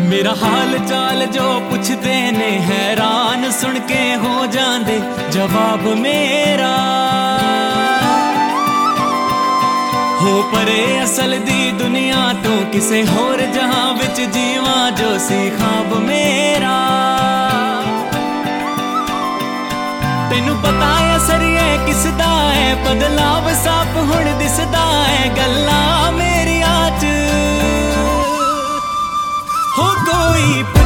मेरा हाल चाल जो पुछदे ने हैरान सुन के हो जांदे जवाब मेरा हो परे असल दी दुनिया तो किसे होर जहां विच जीवा जो सी ख्वाब मेरा। तेनू पता है सरिए किसदा है बदलाव साफ हुण दिसदा है गल्ला मेरी आच हो कोई